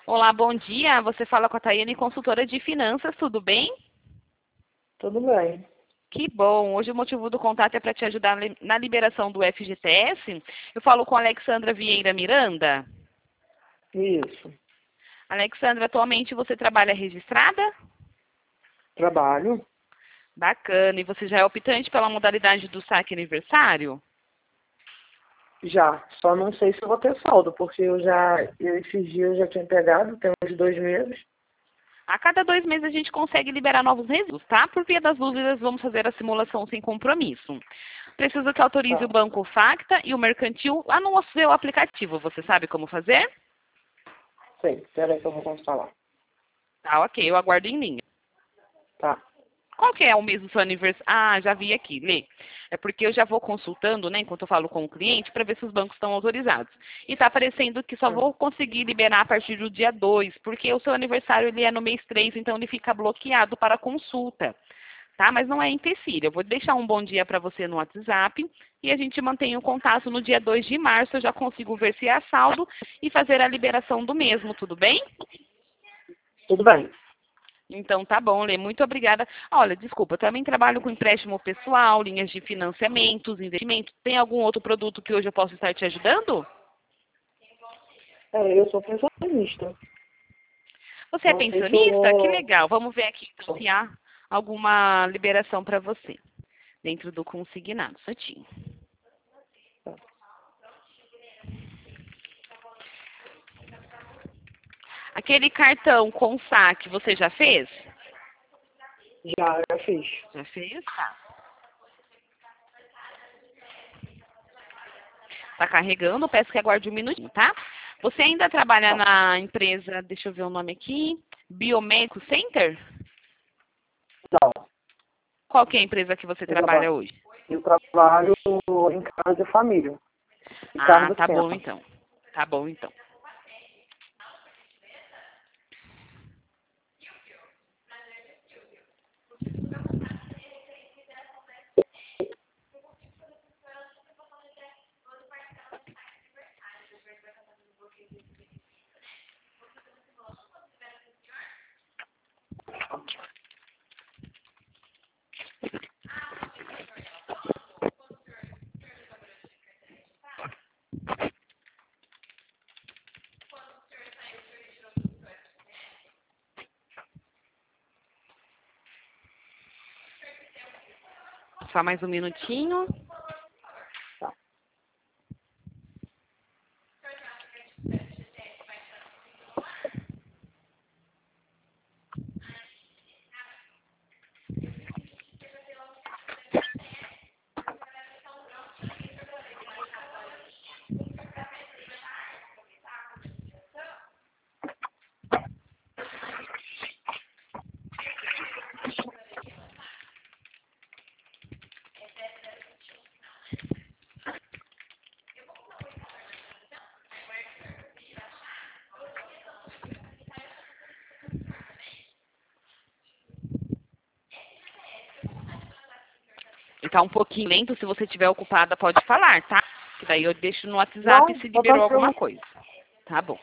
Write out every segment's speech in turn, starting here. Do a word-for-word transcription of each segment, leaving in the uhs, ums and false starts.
Olá, bom dia. Você fala com a Tayane, consultora de finanças, tudo bem? Tudo bem. Que bom. Hoje o motivo do contato é para te ajudar na liberação do F G T S. Eu falo com a Alexandra Vieira Miranda. Isso. Alexandra, atualmente você trabalha registrada? Trabalho? Bacana. E você já é optante pela modalidade do saque aniversário? Já. Só não sei se eu vou ter saldo, porque eu já, eu, esses dias eu já tinha pegado, tem uns dois meses. A cada dois meses a gente consegue liberar novos resíduos, tá? Por via das dúvidas, vamos fazer a simulação sem compromisso. Preciso que autorize o Tá. banco Facta e o mercantil lá no seu aplicativo. Você sabe como fazer? Sei. Espera aí que eu vou instalar. Tá, ok. Eu aguardo em linha. Tá. Qual que é o mês do seu aniversário? Ah, já vi aqui, Lê. É porque eu já vou consultando, né, enquanto eu falo com o cliente, para ver se os bancos estão autorizados. E está aparecendo que só Hum. vou conseguir liberar a partir do dia dois, porque o seu aniversário ele é no mês três, então ele fica bloqueado para consulta. Tá? Mas não é empecilho. Eu vou deixar um bom dia para você no WhatsApp e a gente mantém o contato no dia dois de março. Eu já consigo ver se há saldo e fazer a liberação do mesmo, tudo bem? Tudo bem. Então tá bom, Lê. Muito obrigada. Olha, desculpa, eu também trabalho com empréstimo pessoal, linhas de financiamentos, investimentos. Tem algum outro produto que hoje eu possa estar te ajudando? É, eu sou pensionista. Você é Não sei se eu pensionista? Que vou... legal. Vamos ver aqui então, se há alguma liberação para você dentro do consignado. Certinho. Aquele cartão com saque, você já fez? Já, já fiz. Já fez? Tá. Tá carregando, peço que aguarde um minutinho, tá? Você ainda trabalha Tá. na empresa, deixa eu ver o nome aqui, Biomédico Center? Não. Qual que é a empresa que você Eu trabalha trabalho, hoje? eu trabalho em casa de família. Ah, Ricardo tá bom Sena. então. Tá bom então. Só mais um minutinho. Tá. Ele tá um pouquinho lento, se você estiver ocupada pode falar, tá? Que daí eu deixo no WhatsApp Não, se tô liberou alguma tranquilo. coisa. Tá bom.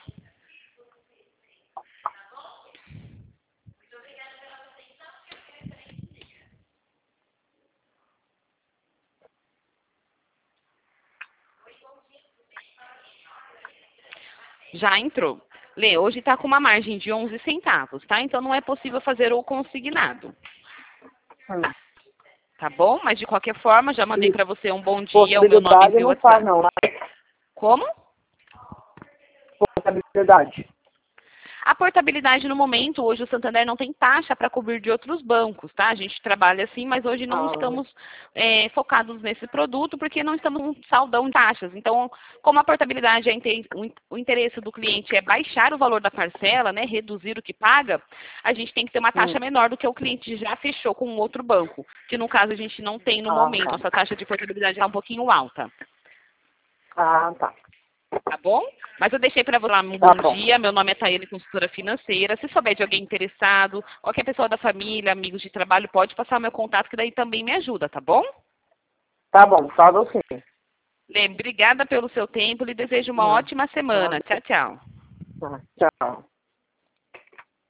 Já entrou. Lê, hoje está com uma margem de onze centavos, tá? Então não é possível fazer o consignado. Hum. Tá bom? Mas de qualquer forma, já mandei E para você um bom dia, o meu nome e possibilidade meu não faz WhatsApp. não, né? Como? Possibilidade. A portabilidade no momento, hoje o Santander não tem taxa para cobrir de outros bancos, tá? A gente trabalha assim, mas hoje não Ah, estamos é, focados nesse produto porque não estamos com saldão de taxas. Então, como a portabilidade, é inte- o in- o interesse do cliente é baixar o valor da parcela, né, reduzir o que paga, a gente tem que ter uma hum. taxa menor do que o cliente já fechou com um outro banco, que no caso a gente não tem no Ah, momento. tá. Nossa taxa de portabilidade está um pouquinho alta. Ah, tá. Tá bom? Mas eu deixei para você lá um Tá bom bom. dia. Meu nome é Thaíne, consultora financeira. Se souber de alguém interessado, qualquer pessoa da família, amigos de trabalho, pode passar meu contato, que daí também me ajuda, tá bom? Tá bom, fala sim. Lê, obrigada pelo seu tempo. Lhe desejo uma Ah, ótima semana. ah, Tchau, tchau. ah, tchau.